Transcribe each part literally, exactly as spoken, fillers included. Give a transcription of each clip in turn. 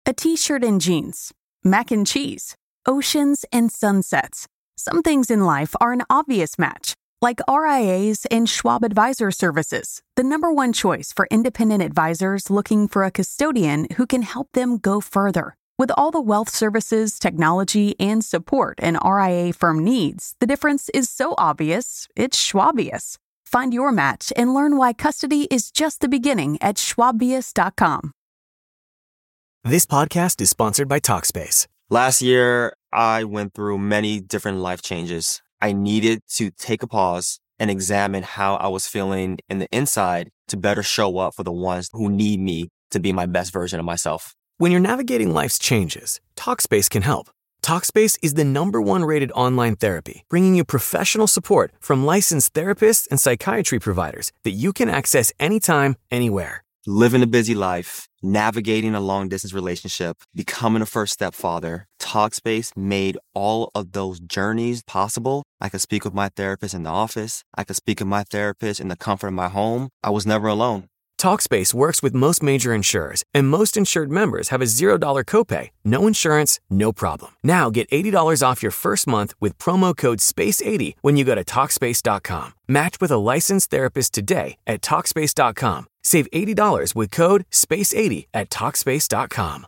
a t-shirt and jeans, mac and cheese, oceans and sunsets. Some things in life are an obvious match, like R I As and Schwab Advisor Services, the number one choice for independent advisors looking for a custodian who can help them go further. With all the wealth services, technology, and support an R I A firm needs, the difference is so obvious, it's Schwabious. Find your match and learn why custody is just the beginning at schwabious dot com. This podcast is sponsored by Talkspace. Last year, I went through many different life changes. I needed to take a pause and examine how I was feeling in the inside to better show up for the ones who need me to be my best version of myself. When you're navigating life's changes, Talkspace can help. Talkspace is the number one rated online therapy, bringing you professional support from licensed therapists and psychiatry providers that you can access anytime, anywhere. Living a busy life, navigating a long-distance relationship, becoming a first-step father, Talkspace made all of those journeys possible. I could speak with my therapist in the office. I could speak with my therapist in the comfort of my home. I was never alone. Talkspace works with most major insurers, and most insured members have a zero dollars copay. No insurance, no problem. Now get eighty dollars off your first month with promo code space eighty when you go to Talkspace dot com. Match with a licensed therapist today at Talkspace dot com. Save eighty dollars with code space eighty at Talkspace dot com.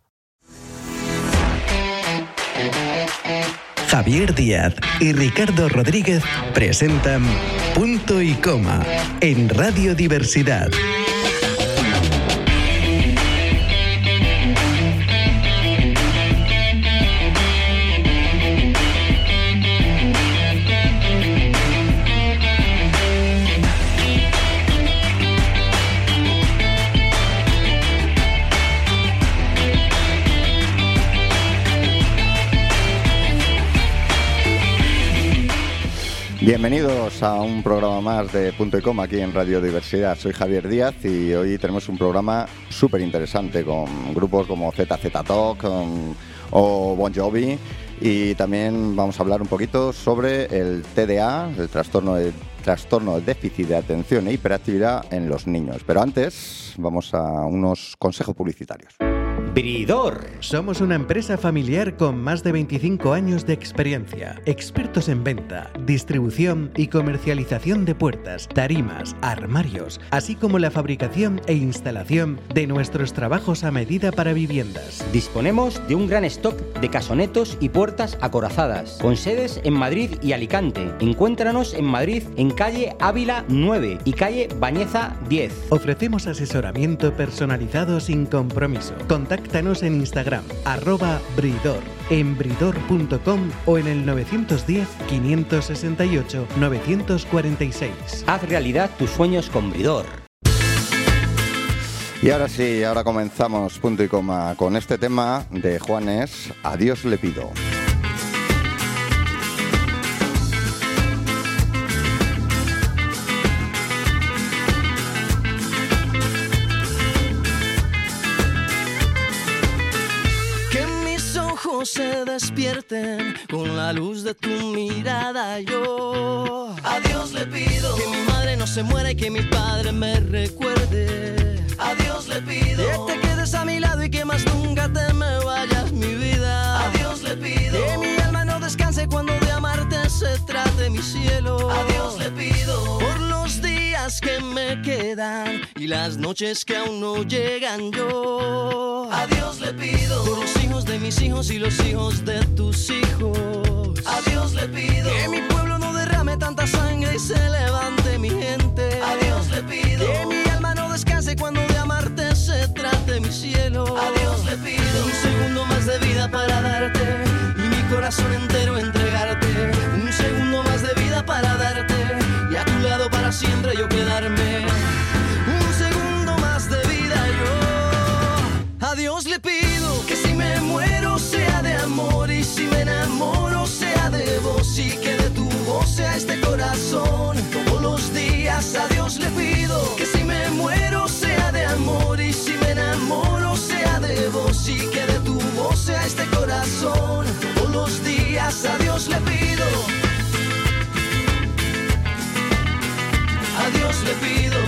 Javier Díaz y Ricardo Rodríguez presentan Punto y Coma en Radio Diversidad. Bienvenidos a un programa más de Punto y Coma aquí en Radio Diversidad. Soy Javier Díaz y hoy tenemos un programa súper interesante con grupos como Z Z Top con, o Bon Jovi, y también vamos a hablar un poquito sobre el T D A, el trastorno de, trastorno de déficit de atención e hiperactividad en los niños. Pero antes vamos a unos consejos publicitarios. Bridor. Somos una empresa familiar con más de veinticinco años de experiencia, expertos en venta, distribución y comercialización de puertas, tarimas, armarios, así como la fabricación e instalación de nuestros trabajos a medida para viviendas. Disponemos de un gran stock de casonetos y puertas acorazadas, con sedes en Madrid y Alicante. Encuéntranos en Madrid en calle Ávila nueve y calle Bañeza diez. Ofrecemos asesoramiento personalizado sin compromiso. Contáctanos en Instagram, arroba Bridor, en bridor punto com o en el nueve uno cero, cinco seis ocho, nueve cuatro seis. Haz realidad tus sueños con Bridor. Y ahora sí, ahora comenzamos Punto y Coma con este tema de Juanes, A Dios le pido. Se despierten con la luz de tu mirada. Yo a Dios le pido que mi madre no se muera y que mi padre me recuerde. A Dios le pido que te quedes a mi lado y que más nunca te me vayas, mi vida. A Dios le pido que mi alma no descanse cuando de amarte se trate, mi cielo. A Dios le pido por los días que me quedan y las noches que aún no llegan. Yo a Dios le pido por los hijos de mis hijos y los hijos de tus hijos. A Dios le pido que mi pueblo no derrame tanta sangre y se levante mi gente. A Dios le pido que mi alma no descanse cuando de amarte se trate, mi cielo. A Dios le pido un segundo más de vida para darte y mi corazón entero entregarte. Un segundo más de vida para darte y a tu lado para siempre yo quedarme. Un segundo más de vida yo a Dios le pido que si me muero sea de amor y si me enamoro sea de vos y que de tu voz sea este corazón todos los días. A Dios le pido que si me muero sea de amor y si me enamoro sea de vos y que de tu voz sea este corazón todos los días. A Dios le pido, a Dios le pido.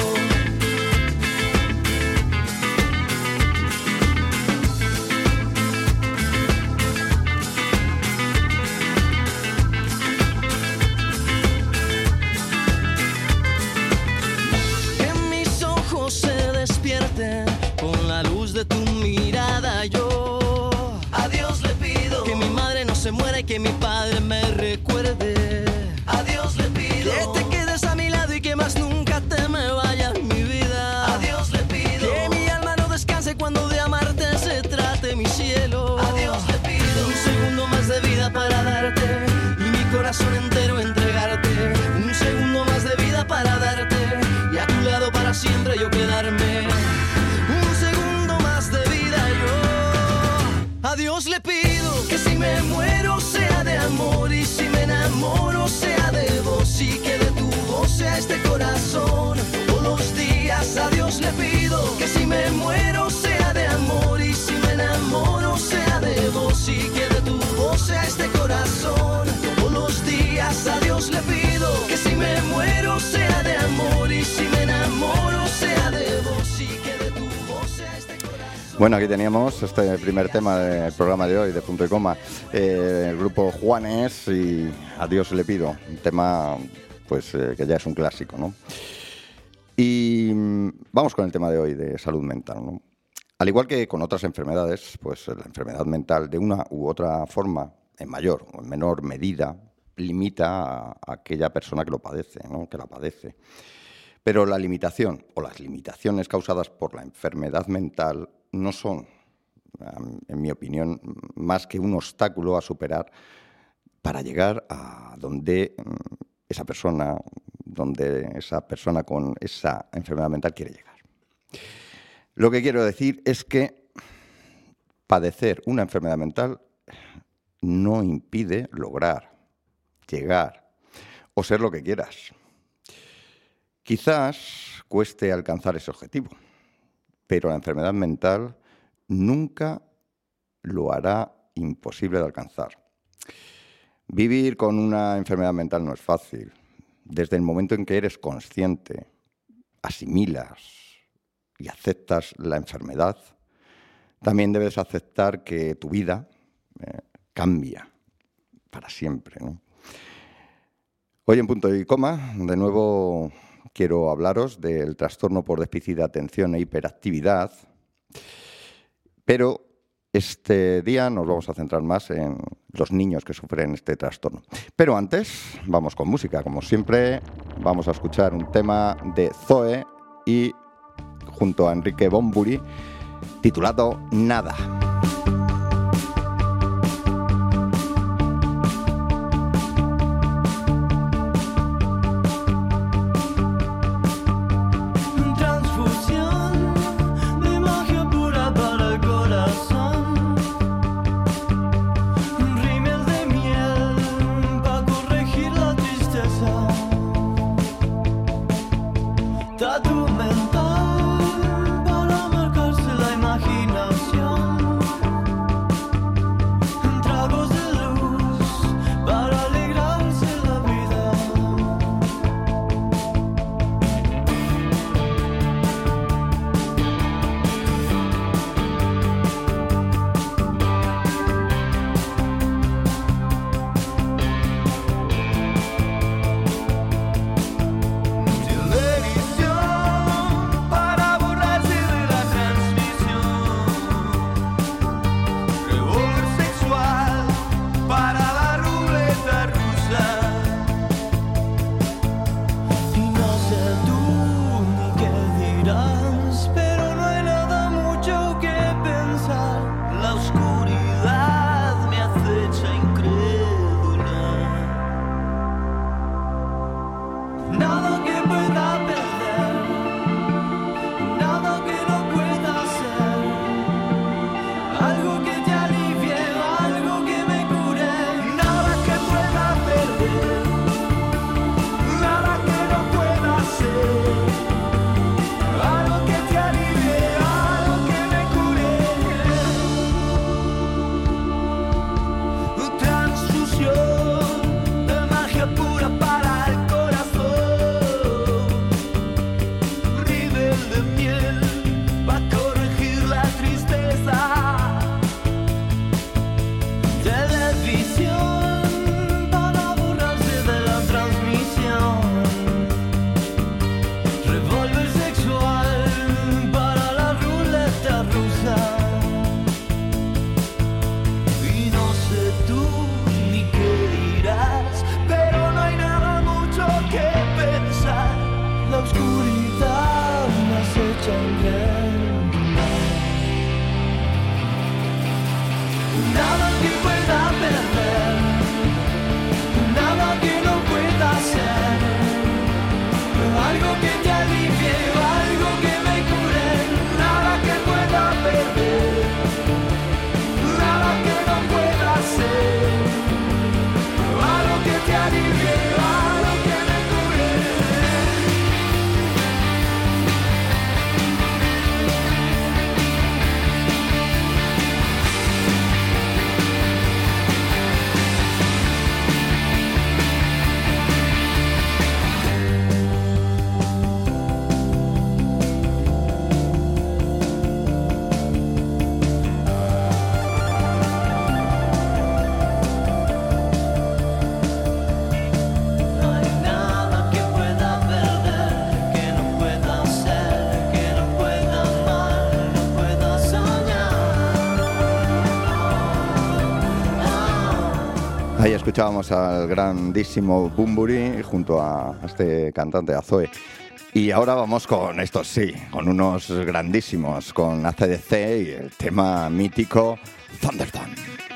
dedicada yo. A Dios le pido que mi madre no se muera y que mi padre me recuerde. A Dios le pido que te quedes a mi lado y que más nunca te me vayas, mi vida. A Dios le pido que mi alma no descanse cuando de amarte se trate, mi cielo. A Dios le pido un segundo más de vida para darte y mi corazón entero entregarte. Un segundo más de vida para darte y a tu lado para siempre yo quedarme. Un segundo más de vida yo. A Dios le pido que si me muero sea de amor y si me enamoro sea de vos y que de tu voz sea este corazón todos los días. A Dios le pido que si me muero sea de amor y si me enamoro sea de vos y que de tu voz sea este corazón todos los días. A Dios le pido que si me muero sea de amor y si me enamoro sea de vos y que de tu voz sea este corazón. Bueno, aquí teníamos este primer tema del programa de hoy de Punto y Coma, eh, el grupo Juanes y A Dios le pido, un tema pues eh, que ya es un clásico, ¿no? Y vamos con el tema de hoy de salud mental, ¿no? Al igual que con otras enfermedades, pues la enfermedad mental de una u otra forma, en mayor o en menor medida, limita a, a aquella persona que lo padece, ¿no? Que la padece. Pero la limitación o las limitaciones causadas por la enfermedad mental no son, en mi opinión, más que un obstáculo a superar para llegar a donde esa persona, donde esa persona con esa enfermedad mental quiere llegar. Lo que quiero decir es que padecer una enfermedad mental no impide lograr, llegar o ser lo que quieras. Quizás cueste alcanzar ese objetivo, pero la enfermedad mental nunca lo hará imposible de alcanzar. Vivir con una enfermedad mental no es fácil. Desde el momento en que eres consciente, asimilas y aceptas la enfermedad, también debes aceptar que tu vida eh, cambia para siempre, ¿no? Hoy en Punto y Coma, de nuevo quiero hablaros del trastorno por déficit de atención e hiperactividad, pero este día nos vamos a centrar más en los niños que sufren este trastorno. Pero antes, vamos con música. Como siempre, vamos a escuchar un tema de Zoe y junto a Enrique Bunbury, titulado Nada. Tatu mental para marcarse la imaginación. nada que pueda perder, nada que no pueda ser, algo que te alivie, algo que me cure, nada que pueda perder, nada que no pueda ser, algo que te alivie, algo que me cure. No hay nada que pueda perder, que no pueda ser, que no pueda amar, no pueda soñar. Ahí escuchábamos al grandísimo Bunbury junto a este cantante, a Zoe. Y ahora vamos con estos, sí, con unos grandísimos, con A C D C y el tema mítico Thunderdome.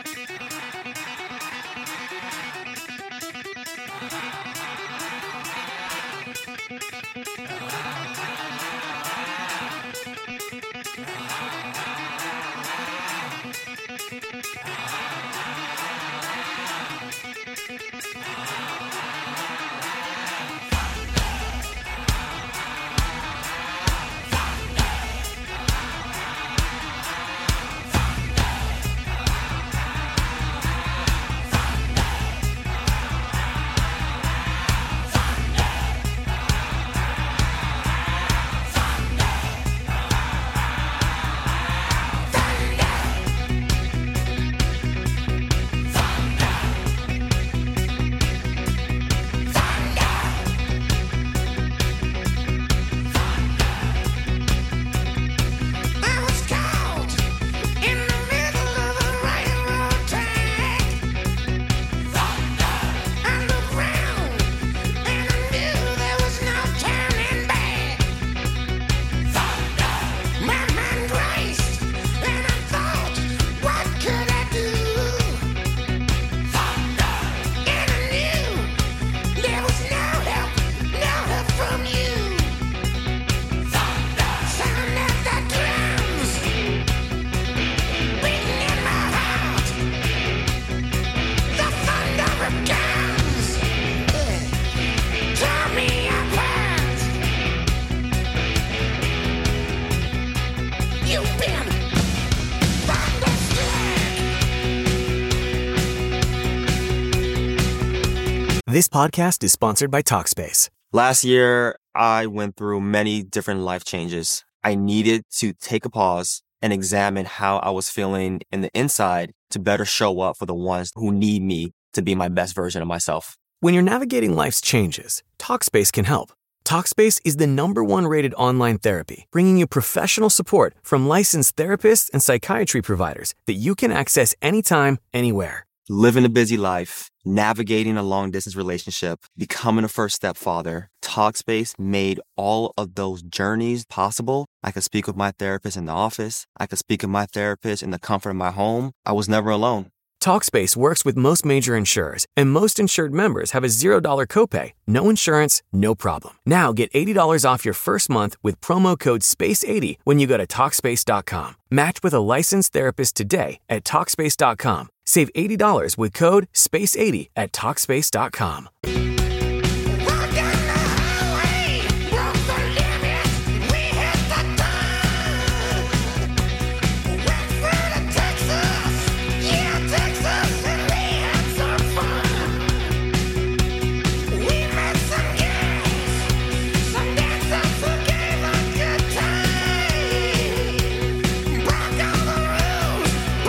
This podcast is sponsored by Talkspace. Last year, I went through many different life changes. I needed to take a pause and examine how I was feeling in the inside to better show up for the ones who need me to be my best version of myself. When you're navigating life's changes, Talkspace can help. Talkspace is the number one rated online therapy, bringing you professional support from licensed therapists and psychiatry providers that you can access anytime, anywhere. Living a busy life, navigating a long-distance relationship, becoming a first-step father, Talkspace made all of those journeys possible. I could speak with my therapist in the office. I could speak with my therapist in the comfort of my home. I was never alone. Talkspace works with most major insurers, and most insured members have a zero dollars copay. No insurance, no problem. Now get eighty dollars off your first month with promo code space eighty when you go to Talkspace dot com. Match with a licensed therapist today at Talkspace dot com. Save eighty dollars with code space eighty at Talkspace dot com.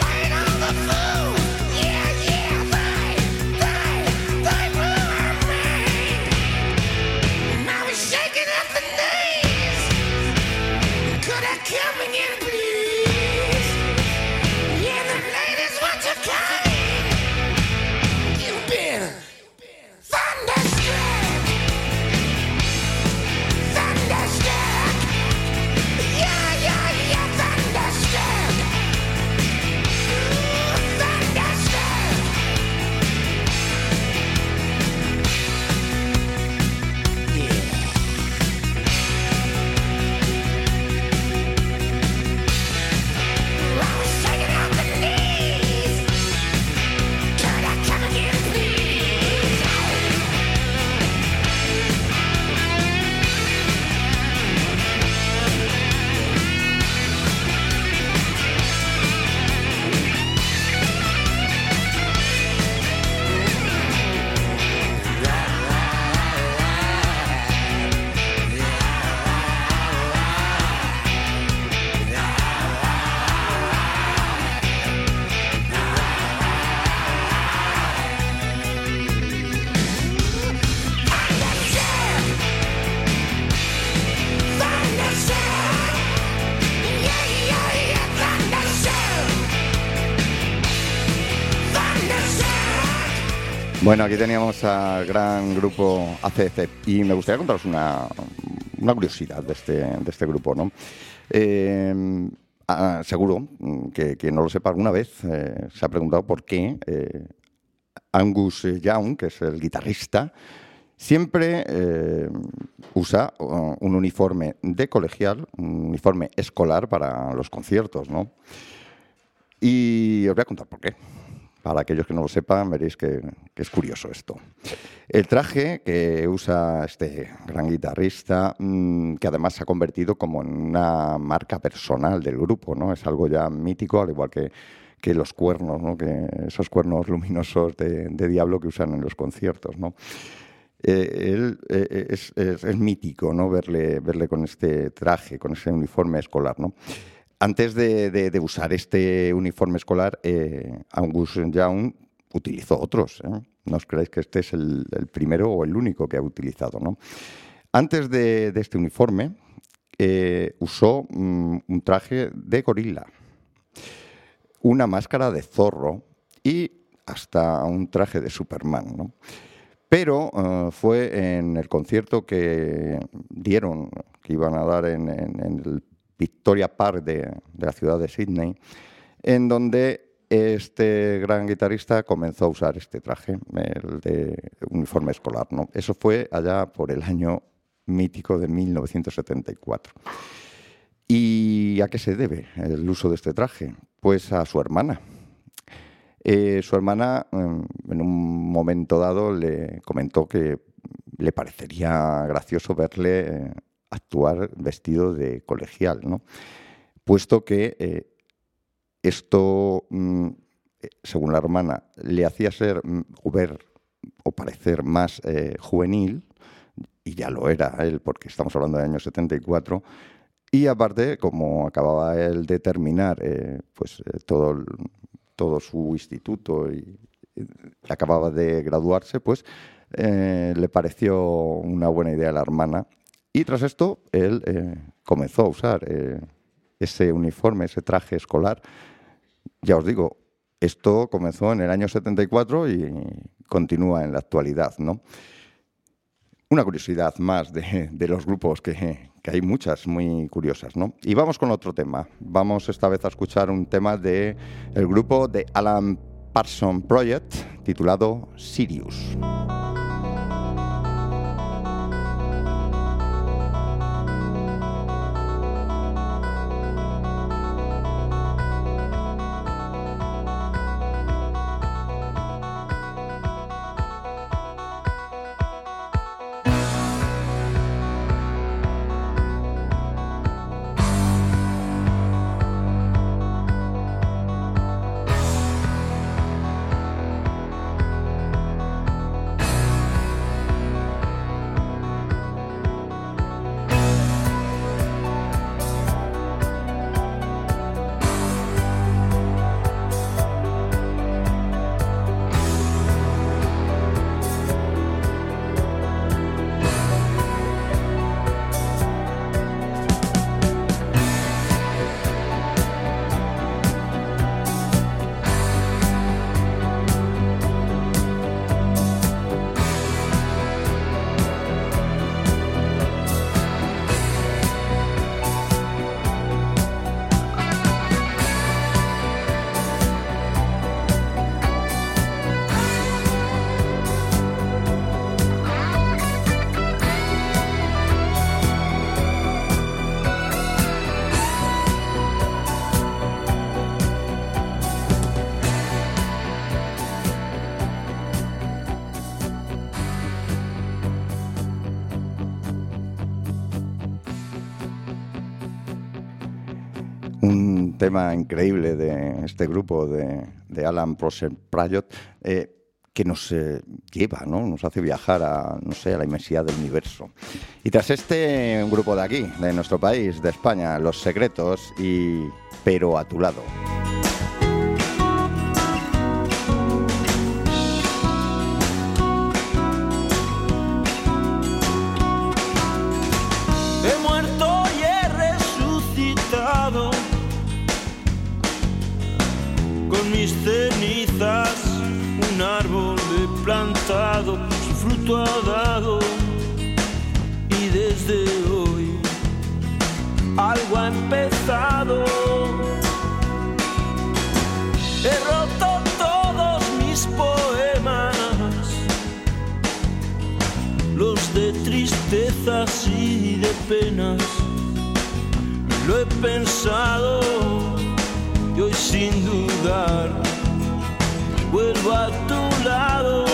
Yeah, yeah, they, they, they blew our mind. Bueno, aquí teníamos al gran grupo A C D C y me gustaría contaros una, una curiosidad de este, de este grupo, ¿no? Eh, ah, seguro que quien no lo sepa alguna vez eh, se ha preguntado por qué eh, Angus Young, que es el guitarrista, siempre eh, usa uh, un uniforme de colegial, un uniforme escolar para los conciertos, ¿no? Y os voy a contar por qué. Para aquellos que no lo sepan, veréis que, que es curioso esto. El traje que usa este gran guitarrista, mmm, que además se ha convertido como en una marca personal del grupo, ¿no? Es algo ya mítico, al igual que, que los cuernos, ¿no? Que esos cuernos luminosos de, de diablo que usan en los conciertos, ¿no? Eh, él eh, es, es, es mítico, ¿no? Verle, verle con este traje, con ese uniforme escolar, ¿no? Antes de, de, de usar este uniforme escolar, eh, Angus Young utilizó otros, ¿eh? No os creáis que este es el, el primero o el único que ha utilizado, ¿no? Antes de, de este uniforme, eh, usó mm, un traje de gorila, una máscara de zorro y hasta un traje de Superman, ¿no? Pero uh, fue en el concierto que dieron, que iban a dar en, en, en el Victoria Park de, de la ciudad de Sydney, en donde este gran guitarrista comenzó a usar este traje, el de uniforme escolar, ¿no? Eso fue allá por el año mítico de mil novecientos setenta y cuatro. ¿Y a qué se debe el uso de este traje? Pues a su hermana. Eh, su hermana, en un momento dado, le comentó que le parecería gracioso verle eh, actuar vestido de colegial, ¿no? Puesto que eh, esto, mm, según la hermana, le hacía ser o ver o parecer más eh, juvenil, y ya lo era él, porque estamos hablando del año setenta y cuatro, y aparte, como acababa él de terminar eh, pues, eh, todo, el, todo su instituto y, y acababa de graduarse, pues eh, le pareció una buena idea a la hermana. Y tras esto, él eh, comenzó a usar eh, ese uniforme, ese traje escolar. Ya os digo, esto comenzó en el año setenta y cuatro y continúa en la actualidad, ¿no? Una curiosidad más de, de los grupos, que, que hay muchas muy curiosas, ¿no? Y vamos con otro tema. Vamos esta vez a escuchar un tema del grupo de Alan Parsons Project, titulado Sirius. Un tema increíble de este grupo de, de Alan Parsons Project, eh, que nos eh, lleva, ¿no? Nos hace viajar a, no sé, a la inmensidad del universo. Y tras este, un grupo de aquí, de nuestro país, de España, Los Secretos y Pero a tu lado. He muerto y he resucitado con mis cenizas, un árbol de plantado, su fruto ha dado, y desde hoy algo ha empezado. He roto todos mis poemas, los de tristezas y de penas. Lo he pensado y hoy sin dudar vuelvo a tu lado.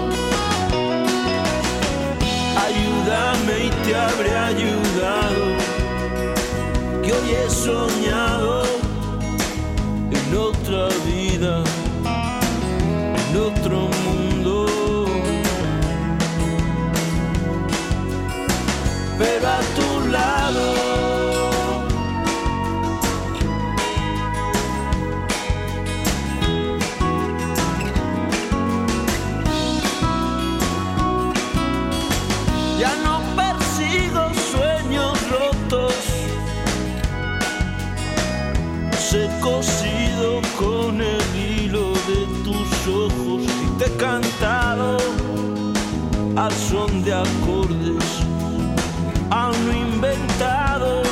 Ayúdame y te habré ayudado, que hoy he soñado en otra vida, en otro mundo. Pero a tu lado. Ya no persigo sueños rotos, los he cosido con el hilo de tus ojos y te he cantado al son de acordes aún no inventados.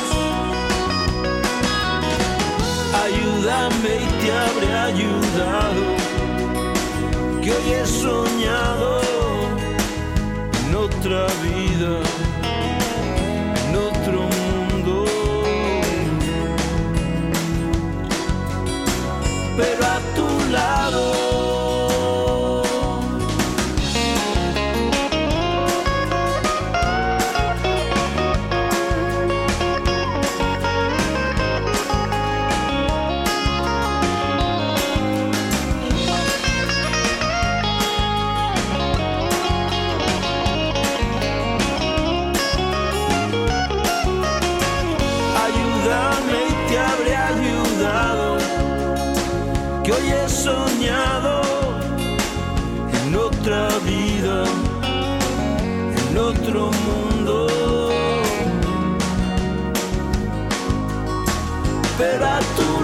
Ayúdame y te habré ayudado, que hoy he soñado en otra vida, en otro mundo. Pero a tu lado. Que hoy he soñado en otra vida, en otro mundo. Pero a tu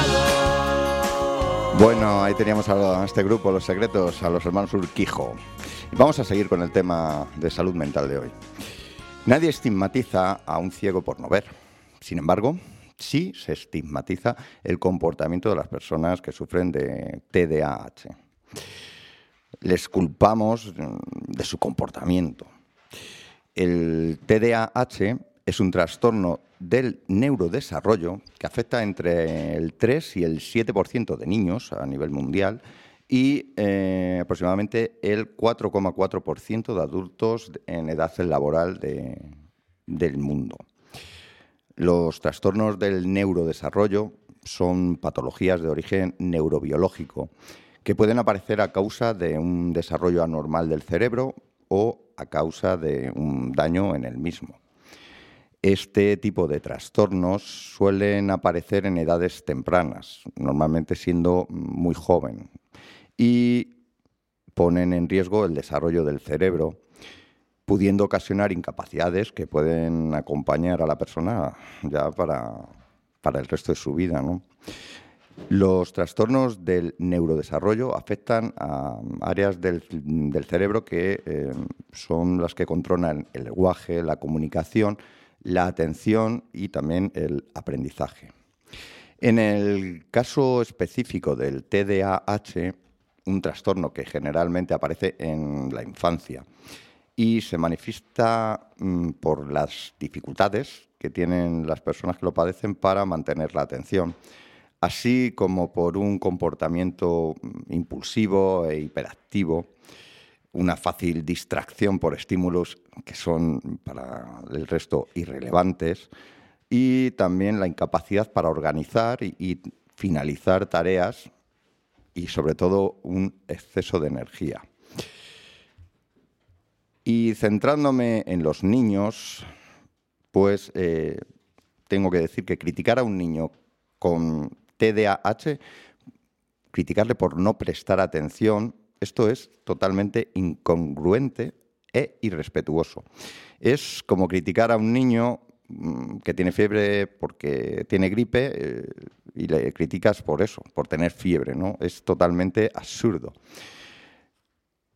lado. Bueno, ahí teníamos a este grupo, Los Secretos, a los hermanos Urquijo. Y vamos a seguir con el tema de salud mental de hoy. Nadie estigmatiza a un ciego por no ver. Sin embargo, sí se estigmatiza el comportamiento de las personas que sufren de T D A H. Les culpamos de su comportamiento. El T D A H es un trastorno del neurodesarrollo que afecta entre el tres y el siete por ciento de niños a nivel mundial y eh, aproximadamente el cuatro coma cuatro por ciento de adultos en edad laboral de, del mundo. Los trastornos del neurodesarrollo son patologías de origen neurobiológico que pueden aparecer a causa de un desarrollo anormal del cerebro o a causa de un daño en el mismo. Este tipo de trastornos suelen aparecer en edades tempranas, normalmente siendo muy joven, y ponen en riesgo el desarrollo del cerebro, pudiendo ocasionar incapacidades que pueden acompañar a la persona ya para, para el resto de su vida, ¿no? Los trastornos del neurodesarrollo afectan a áreas del, del cerebro que eh, son las que controlan el lenguaje, la comunicación, la atención y también el aprendizaje. En el caso específico del T D A H, un trastorno que generalmente aparece en la infancia, y se manifiesta mm, por las dificultades que tienen las personas que lo padecen para mantener la atención, así como por un comportamiento impulsivo e hiperactivo, una fácil distracción por estímulos que son para el resto irrelevantes y también la incapacidad para organizar y, y finalizar tareas y sobre todo un exceso de energía. Y centrándome en los niños, pues eh, tengo que decir que criticar a un niño con T D A H, criticarle por no prestar atención, esto es totalmente incongruente e irrespetuoso. Es como criticar a un niño mmm, que tiene fiebre porque tiene gripe eh, y le criticas por eso, por tener fiebre, ¿no? Es totalmente absurdo.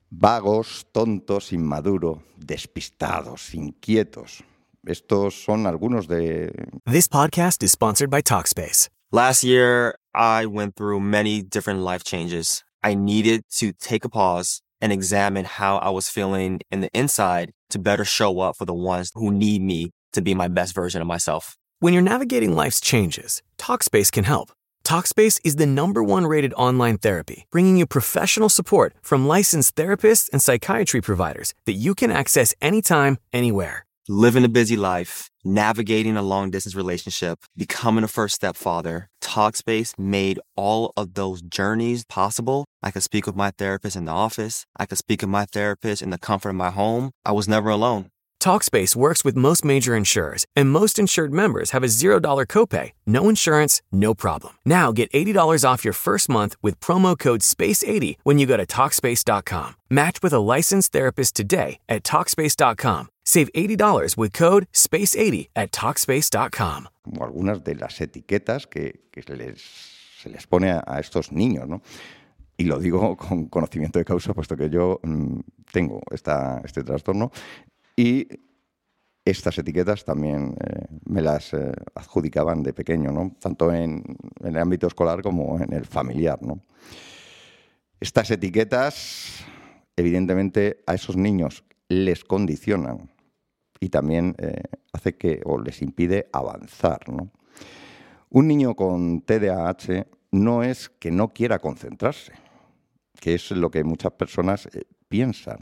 Vagos, tontos, inmaduros, despistados, inquietos. Estos son algunos de... This podcast is sponsored by Talkspace. Last year, I went through many different life changes. I needed to take a pause and examine how I was feeling in the inside to better show up for the ones who need me to be my best version of myself. When you're navigating life's changes, Talkspace can help. Talkspace is the number one rated online therapy, bringing you professional support from licensed therapists and psychiatry providers that you can access anytime, anywhere. Living a busy life, navigating a long-distance relationship, becoming a first-step father, Talkspace made all of those journeys possible. I could speak with my therapist in the office. I could speak with my therapist in the comfort of my home. I was never alone. Talkspace works with most major insurers, and most insured members have a zero dollars copay. No insurance, no problem. Now get eighty dollars off your first month with promo code space eighty when you go to Talkspace dot com. Match with a licensed therapist today at Talkspace dot com. Save eighty dollars with code space eighty at Talkspace dot com. Como algunas de las etiquetas que, que se, les, se les pone a, a estos niños, ¿no? Y lo digo con conocimiento de causa, puesto que yo mmm, tengo esta, este trastorno. Y estas etiquetas también eh, me las eh, adjudicaban de pequeño, ¿no? Tanto en, en el ámbito escolar como en el familiar, ¿no? Estas etiquetas, evidentemente, a esos niños les condicionan y también eh, hace que, o les impide avanzar, ¿no? Un niño con T D A H no es que no quiera concentrarse, que es lo que muchas personas eh, piensan.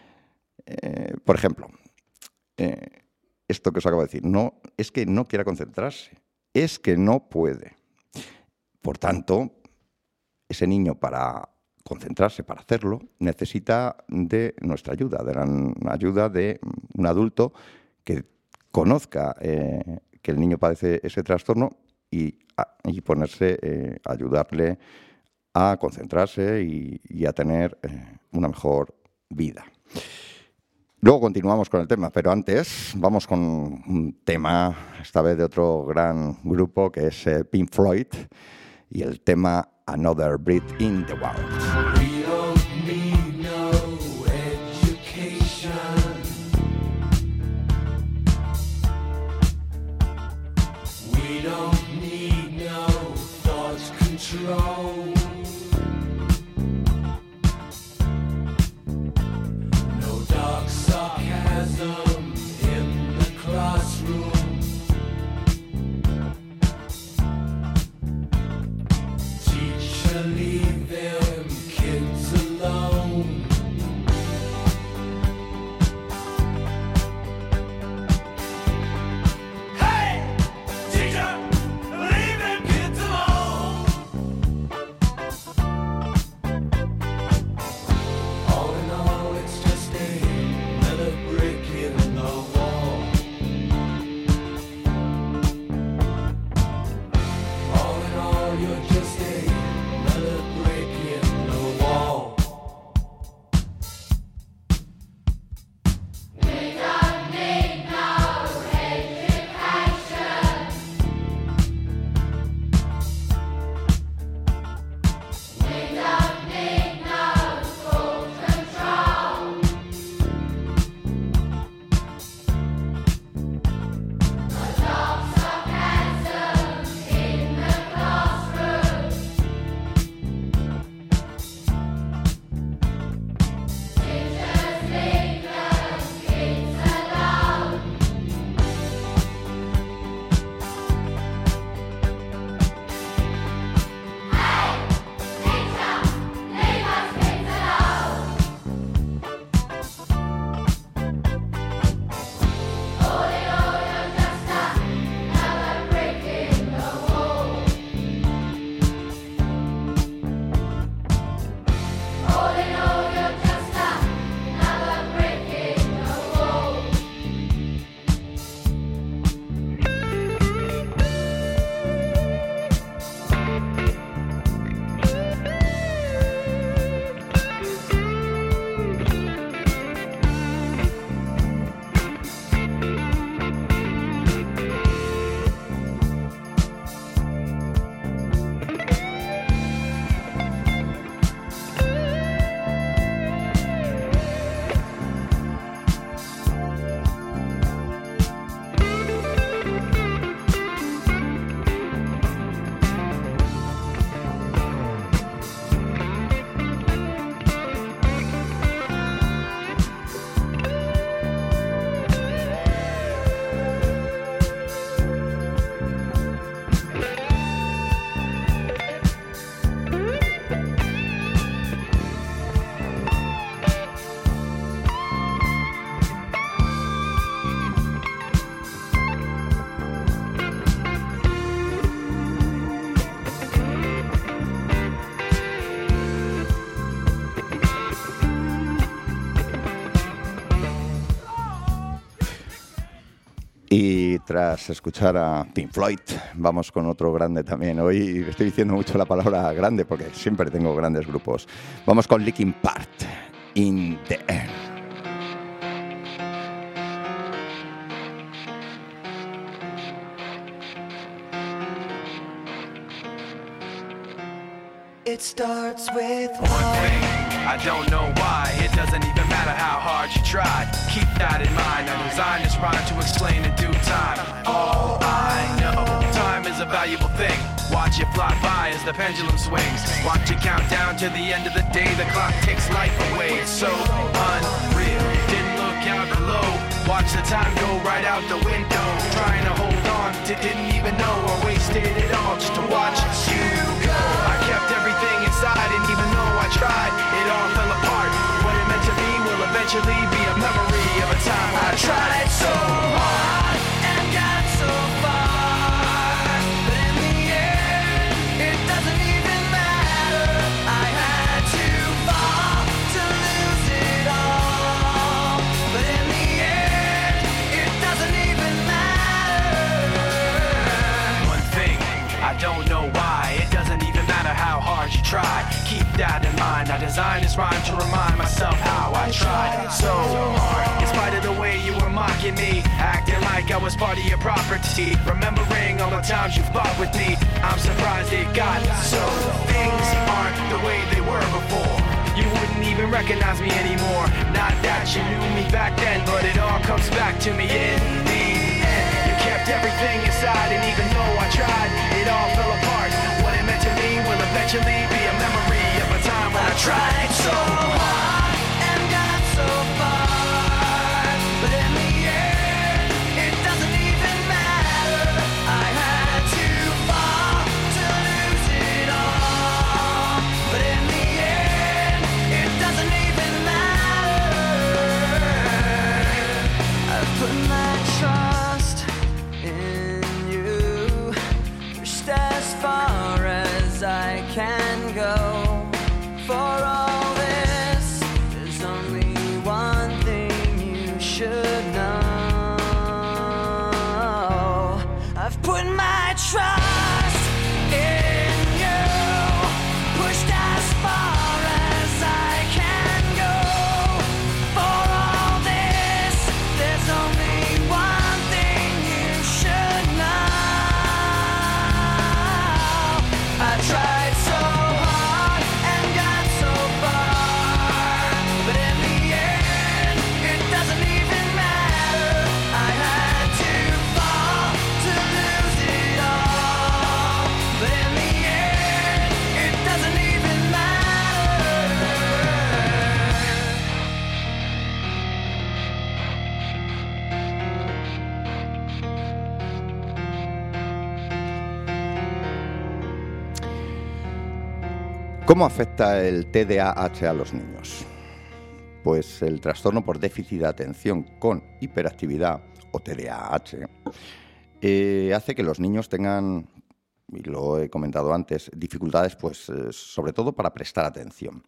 Eh, por ejemplo, eh, esto que os acabo de decir, no es que no quiera concentrarse, es que no puede. Por tanto, ese niño para concentrarse, para hacerlo, necesita de nuestra ayuda, de la ayuda de un adulto que conozca eh, que el niño padece ese trastorno y, a, y ponerse eh, a ayudarle a concentrarse y, y a tener eh, una mejor vida. Luego continuamos con el tema, pero antes vamos con un tema, esta vez de otro gran grupo que es eh, Pink Floyd, y el tema Another Breath in the Wild. We don't need no education. We don't need no thought control. In the classroom, teacher, leave them kids alone. Y tras escuchar a Pink Floyd, vamos con otro grande también. Hoy estoy diciendo mucho la palabra grande porque siempre tengo grandes grupos. Vamos con Linkin Park, In the End. It starts with one thing. I don't know why. It doesn't even matter how hard you try. Keep that in mind. I designed this rhyme to explain in due time. All I know, time is a valuable thing. Watch it fly by as the pendulum swings. Watch it count down to the end of the day. The clock takes life away. It's so unreal. Didn't look out below. Watch the time go right out the window. Trying to hold on to didn't even know I wasted it all just to watch you go. I kept everything inside, and even though I tried, it all fell apart. What it meant to be will eventually be a memory of a time I tried so hard and got so far, but in the end, it doesn't even matter. I had to fall to lose it all, but in the end, it doesn't even matter. One thing, I don't know why, it doesn't even matter how hard you try. Keep that in mind. I designed this rhyme to remind myself how I tried so hard. In spite of the way you were mocking me, acting like I was part of your property, remembering all the times you fought with me, I'm surprised it got so. Things aren't the way they were before. You wouldn't even recognize me anymore. Not that you knew me back then, but it all comes back to me in the end. You kept everything inside, and even though I tried, it all fell apart. What it meant to me will eventually be a memory of a time when I tried so hard and got so far, but in the end, it doesn't even matter. I had to fall to lose it all, but in the end, it doesn't even matter. I've put my trust in you, pushed as far as I can go. For all this, there's only one thing you should know. I've put my trust in you, pushed as far as I can go. For all this, there's only one thing you should know. I tried so hard and got so far, but in the end, it doesn't even matter. I had to fall to lose it all, but in the end, it doesn't even matter. ¿Cómo afecta el T D A H a los niños? Pues el trastorno por déficit de atención con hiperactividad, o T D A H, eh, hace que los niños tengan, y lo he comentado antes, dificultades, pues eh, sobre todo para prestar atención.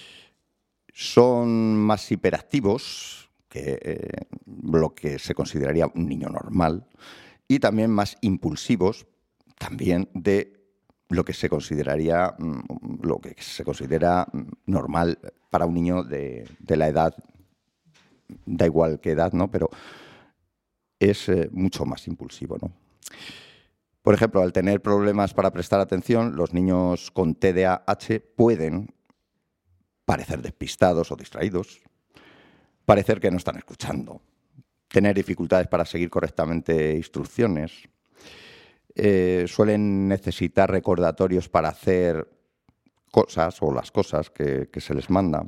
Son más hiperactivos que eh, lo que se consideraría un niño normal, y también más impulsivos, también de lo que se consideraría lo que se considera normal para un niño de, de la edad, da igual qué edad, ¿no? Pero es eh, mucho más impulsivo, ¿no? Por ejemplo, al tener problemas para prestar atención, los niños con T D A H pueden parecer despistados o distraídos, parecer que no están escuchando, tener dificultades para seguir correctamente instrucciones. Eh, suelen necesitar recordatorios para hacer cosas o las cosas que, que se les manda.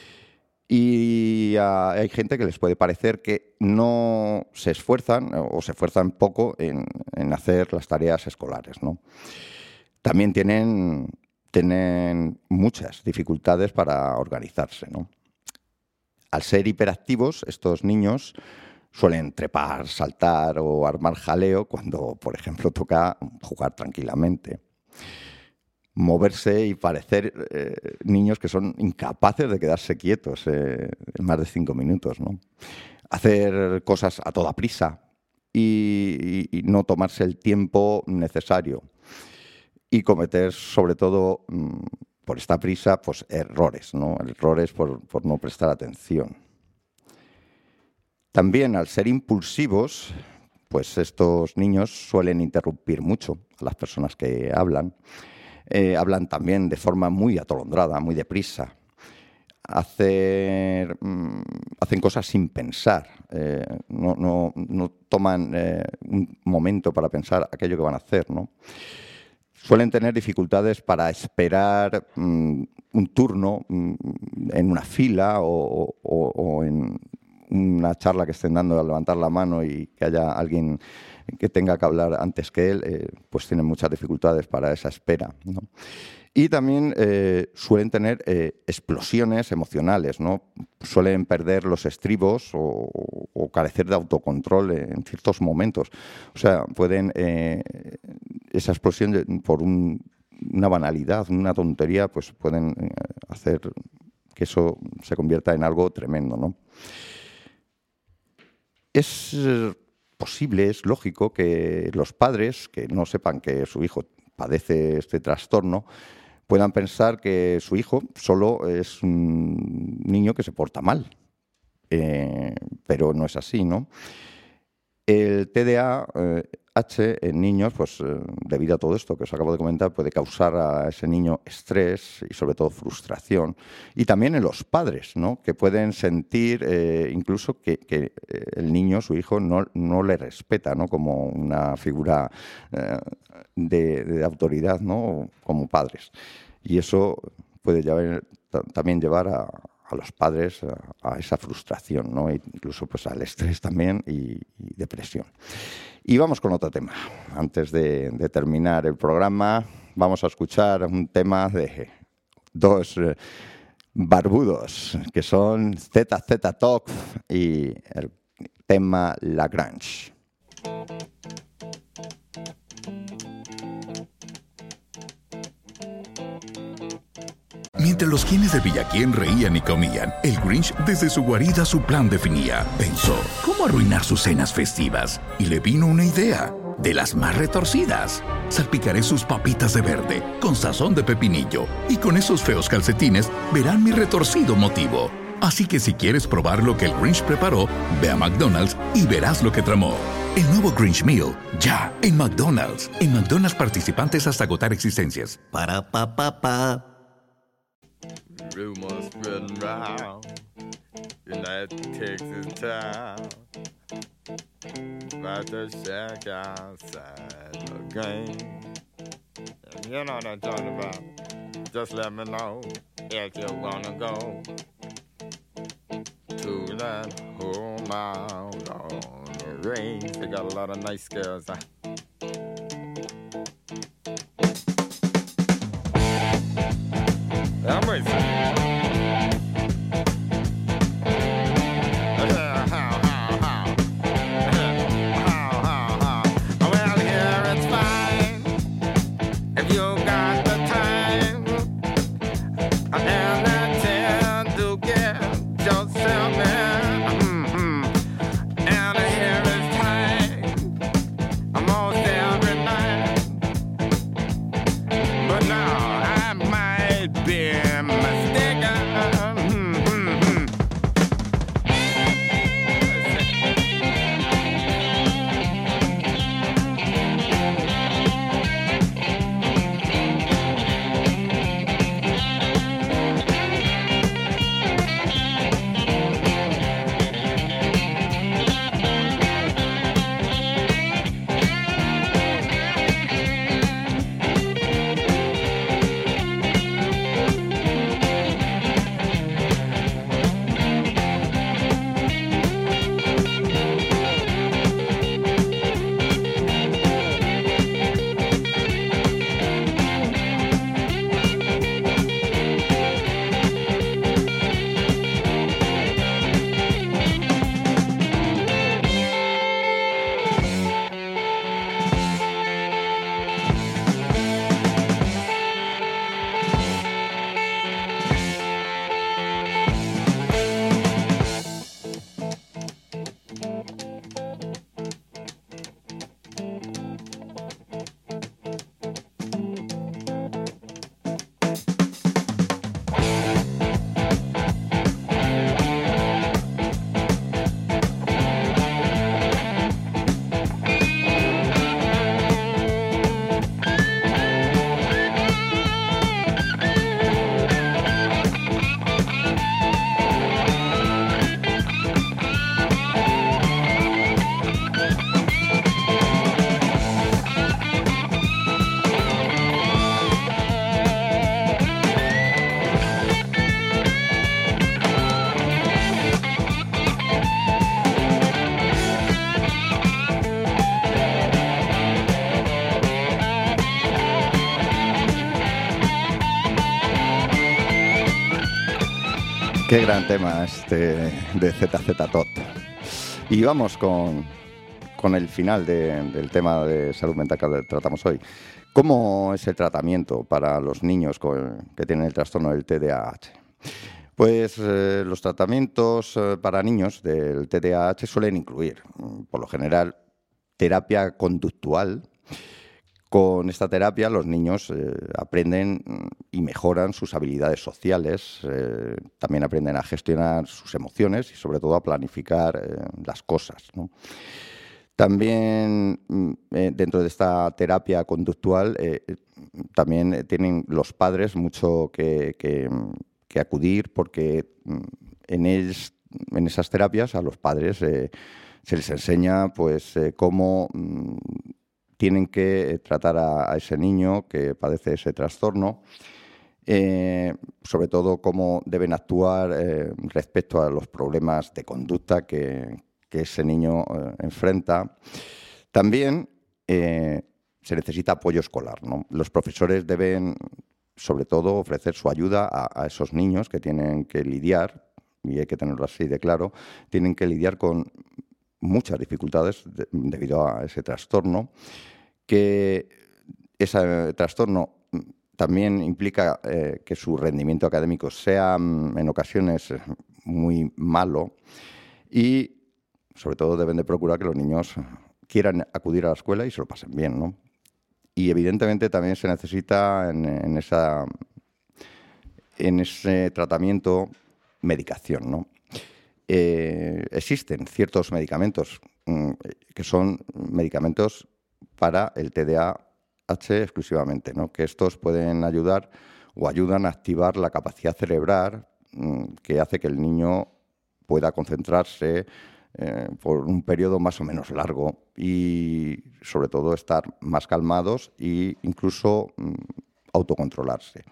Y uh, hay gente que les puede parecer que no se esfuerzan o se esfuerzan poco en, en hacer las tareas escolares, ¿no? También tienen, tienen muchas dificultades para organizarse, ¿no? Al ser hiperactivos, estos niños suelen trepar, saltar o armar jaleo cuando, por ejemplo, toca jugar tranquilamente. Moverse y parecer eh, niños que son incapaces de quedarse quietos eh, en más de cinco minutos, ¿no? Hacer cosas a toda prisa y, y, y no tomarse el tiempo necesario y cometer, sobre todo, por esta prisa, pues errores, ¿no? Errores por, por no prestar atención. También, al ser impulsivos, pues estos niños suelen interrumpir mucho a las personas que hablan. Eh, hablan también de forma muy atolondrada, muy deprisa. Hacer, mmm, hacen cosas sin pensar. Eh, no, no, no toman eh, un momento para pensar aquello que van a hacer, ¿no? Suelen tener dificultades para esperar mmm, un turno mmm, en una fila o, o, o en una charla que estén dando al levantar la mano y que haya alguien que tenga que hablar antes que él, eh, pues tienen muchas dificultades para esa espera, ¿no? Y también eh, suelen tener eh, explosiones emocionales, ¿no? Suelen perder los estribos o, o carecer de autocontrol en ciertos momentos. O sea, pueden, eh, esa explosión de, por un, una banalidad, una tontería, pues pueden eh, hacer que eso se convierta en algo tremendo, ¿no? Es posible, es lógico que los padres que no sepan que su hijo padece este trastorno puedan pensar que su hijo solo es un niño que se porta mal, eh, pero no es así, ¿no? El T D A H en niños, pues eh, debido a todo esto que os acabo de comentar, puede causar a ese niño estrés y sobre todo frustración. Y también en los padres, ¿no? Que pueden sentir eh, incluso que, que el niño, su hijo, no, no le respeta, ¿no? Como una figura eh, de, de autoridad, ¿no? Como padres. Y eso puede llevar, también llevar a, a los padres a, a esa frustración, ¿no? Incluso pues, al estrés también y, y depresión. Y vamos con otro tema. Antes de, de terminar el programa, vamos a escuchar un tema de dos eh, barbudos, que son Z Z Top y el tema Lagrange. Mientras los quienes de Villaquién reían y comían, el Grinch desde su guarida su plan definía. Pensó, ¿cómo arruinar sus cenas festivas? Y le vino una idea, de las más retorcidas. Salpicaré sus papitas de verde, con sazón de pepinillo, y con esos feos calcetines verán mi retorcido motivo. Así que si quieres probar lo que el Grinch preparó, ve a McDonald's y verás lo que tramó. El nuevo Grinch Meal, ya, en McDonald's. En McDonald's participantes hasta agotar existencias. Para pa pa pa. Rumors spreading round in that Texas town about the shack outside the game. And you know what I'm talking about. Just let me know if you wanna go to that home out on the range. They got a lot of nice girls. Huh? I'm racing. I'm Qué gran tema este de Z Z Top. Y vamos con, con el final de, del tema de salud mental que tratamos hoy. ¿Cómo es el tratamiento para los niños con, que tienen el trastorno del T D A H? Pues eh, los tratamientos eh, para niños del T D A H suelen incluir, por lo general, terapia conductual. Con esta terapia los niños eh, aprenden y mejoran sus habilidades sociales, eh, también aprenden a gestionar sus emociones y sobre todo a planificar eh, las cosas, ¿no? También eh, dentro de esta terapia conductual eh, también tienen los padres mucho que, que, que acudir porque en, es, en esas terapias a los padres eh, se les enseña pues eh, cómo tienen que tratar a, a ese niño que padece ese trastorno, eh, sobre todo cómo deben actuar eh, respecto a los problemas de conducta que, que ese niño eh, enfrenta. También eh, se necesita apoyo escolar, ¿no? Los profesores deben, sobre todo, ofrecer su ayuda a, a esos niños que tienen que lidiar, y hay que tenerlo así de claro, tienen que lidiar con muchas dificultades de, debido a ese trastorno, que ese trastorno también implica eh, que su rendimiento académico sea en ocasiones muy malo y sobre todo deben de procurar que los niños quieran acudir a la escuela y se lo pasen bien, ¿no? Y evidentemente también se necesita en, en, esa, en ese tratamiento medicación, ¿no? Eh, existen ciertos medicamentos mm, que son medicamentos para el T D A H exclusivamente, ¿no? Que estos pueden ayudar o ayudan a activar la capacidad cerebral mm, que hace que el niño pueda concentrarse eh, por un periodo más o menos largo y sobre todo estar más calmados e incluso mm, autocontrolarse.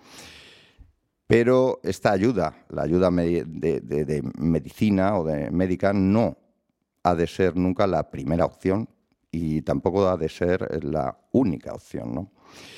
Pero esta ayuda, la ayuda de, de, de medicina o de médica, no ha de ser nunca la primera opción y tampoco ha de ser la única opción, ¿no?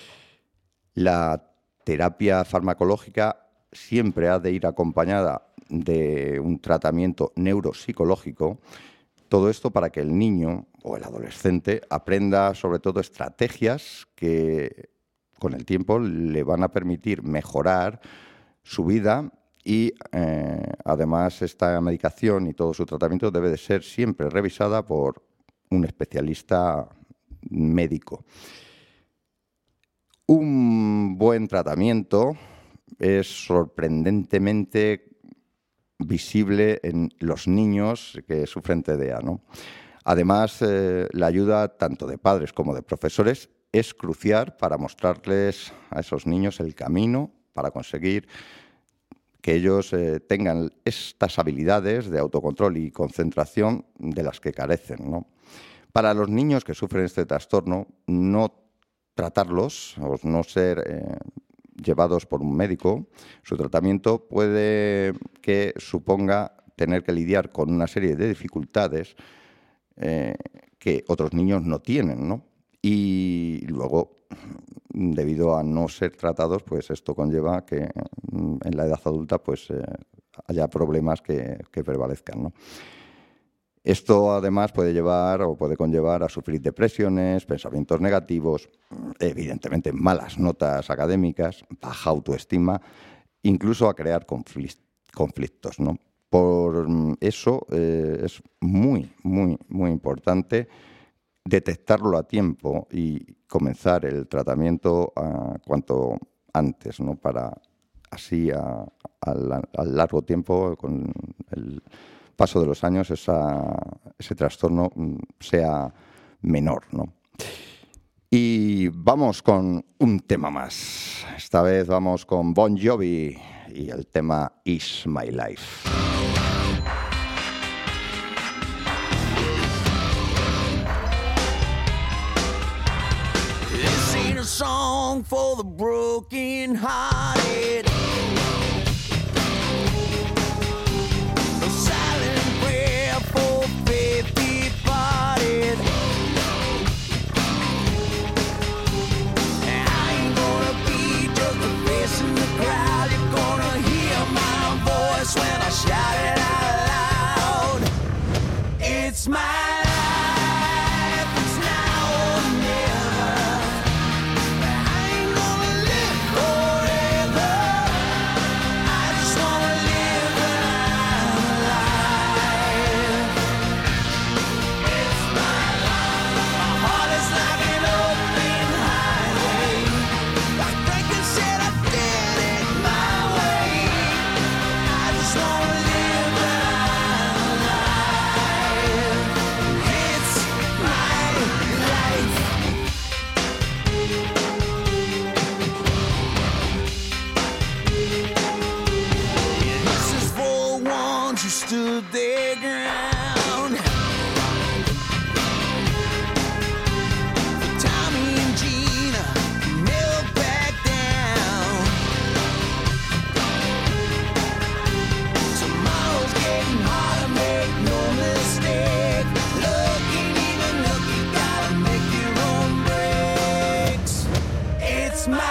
La terapia farmacológica siempre ha de ir acompañada de un tratamiento neuropsicológico. Todo esto para que el niño o el adolescente aprenda sobre todo estrategias que con el tiempo le van a permitir mejorar su vida y eh, además esta medicación y todo su tratamiento debe de ser siempre revisada por un especialista médico. Un buen tratamiento es sorprendentemente visible en los niños que sufren T D A, ¿no? Además, eh, la ayuda tanto de padres como de profesores es crucial para mostrarles a esos niños el camino para conseguir que ellos eh, tengan estas habilidades de autocontrol y concentración de las que carecen, ¿no? Para los niños que sufren este trastorno, no tratarlos o no ser eh, llevados por un médico, su tratamiento puede que suponga tener que lidiar con una serie de dificultades eh, que otros niños no tienen, ¿no? Y luego, debido a no ser tratados, pues esto conlleva que en la edad adulta pues eh, haya problemas que, que prevalezcan, ¿no? Esto además puede llevar o puede conllevar a sufrir depresiones, pensamientos negativos, evidentemente malas notas académicas, baja autoestima, incluso a crear conflictos, ¿no? Por eso eh, es muy, muy, muy importante detectarlo a tiempo y comenzar el tratamiento a cuanto antes, ¿no? Para así a, a, a largo tiempo, con el paso de los años, esa, ese trastorno sea menor, ¿no? Y vamos con un tema más. Esta vez vamos con Bon Jovi y el tema Is My Life. This ain't a song for the broken hearted. A silent prayer for faith departed. I ain't gonna be just a face in the crowd. You're gonna hear my voice when I the ground. Tommy and Gina never back down. Tomorrow's getting harder, make no mistake. Look ain't even look, you gotta make your own breaks. It's my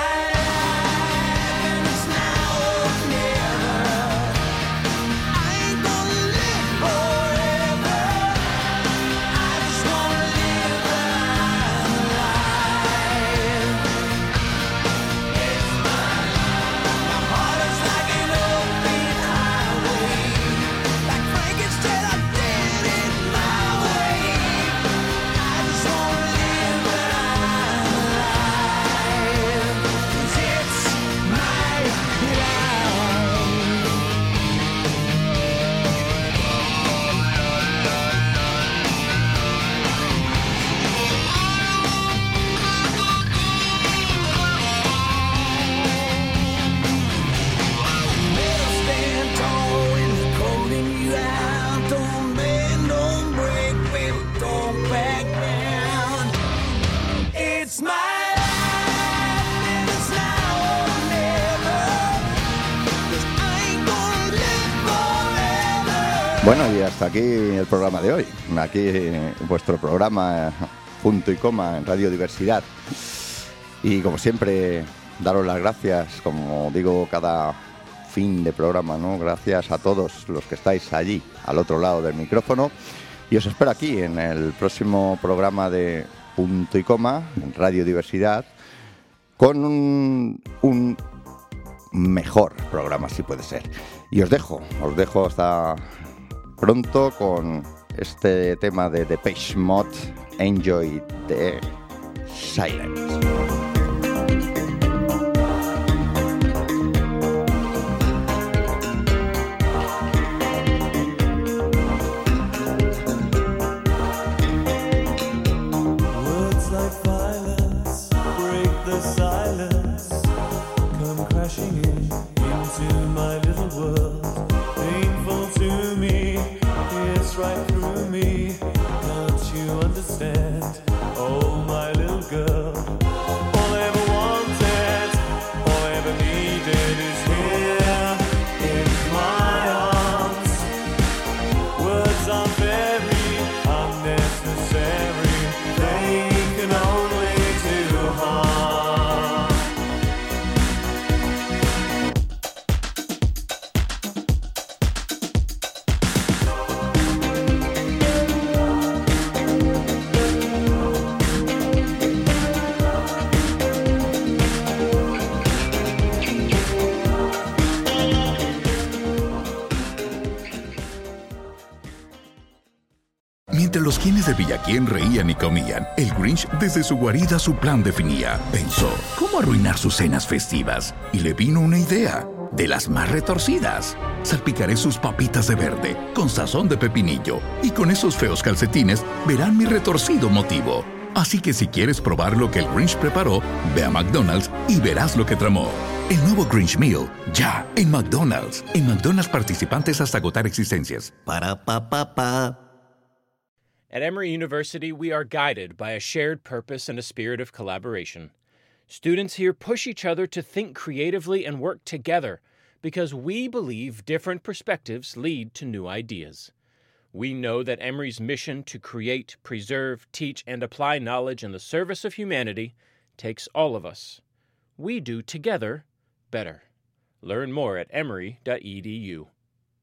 Bueno, y hasta aquí el programa de hoy. Aquí vuestro programa Punto y Coma en Radio Diversidad. Y como siempre, daros las gracias, como digo cada fin de programa, ¿no? Gracias a todos los que estáis allí, al otro lado del micrófono. Y os espero aquí en el próximo programa de Punto y Coma en Radio Diversidad con un, un mejor programa, si puede ser. Y os dejo, os dejo hasta pronto con este tema de Depeche Mode, Enjoy the Silence. Mientras los quienes de Villaquién reían y comían, el Grinch desde su guarida su plan definía. Pensó, ¿cómo arruinar sus cenas festivas? Y le vino una idea, de las más retorcidas. Salpicaré sus papitas de verde, con sazón de pepinillo, y con esos feos calcetines verán mi retorcido motivo. Así que si quieres probar lo que el Grinch preparó, ve a McDonald's y verás lo que tramó. El nuevo Grinch Meal, ya, en McDonald's. En McDonald's participantes hasta agotar existencias. Para pa pa pa. At Emory University, we are guided by a shared purpose and a spirit of collaboration. Students here push each other to think creatively and work together because we believe different perspectives lead to new ideas. We know that Emory's mission to create, preserve, teach, and apply knowledge in the service of humanity takes all of us. We do together better. Learn more at emory dot e d u.